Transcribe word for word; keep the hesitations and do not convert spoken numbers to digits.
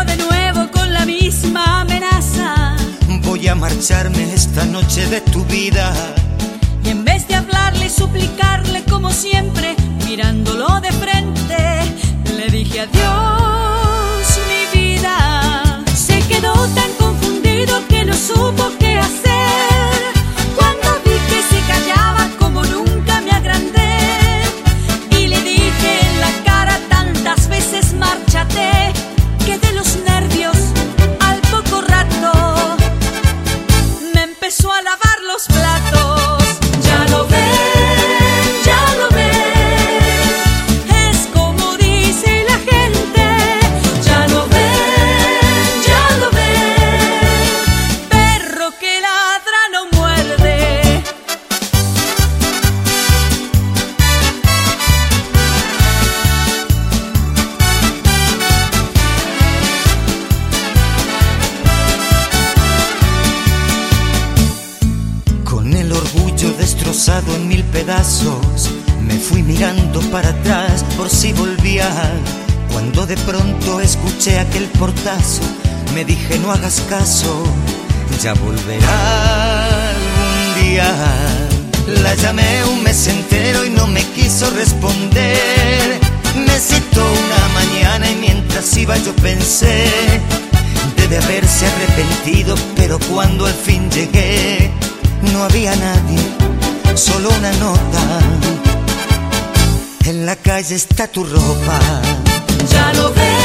de nuevo con la misma amenaza. Voy a marcharme esta noche de tu vida. Y en vez de hablarle y suplicarle como siempre, mirándolo de frente, le dije adiós, mi vida. Se quedó tan confundido que no supo qué hacer. Cuando vi que se callaba como nunca me agrandé y le dije en la cara tantas veces márchate, que de los nervios al poco rato me empezó a lavar los platos. Ya lo ven, ya lo ven, es como dice la gente. Ya lo ven, ya lo ven, perro que ladra no muerde. Con el orgullo destrozado en mil pedazos, me fui mirando para atrás por si volvía. Cuando de pronto escuché aquel portazo, me dije no hagas caso, ya volverá algún día. La llamé un mes entero y no me quiso responder. Me citó una mañana y mientras iba yo pensé, debe haberse arrepentido, pero cuando al fin llegué, no había nadie, solo una nota. En la calle está tu ropa. Ya lo ven.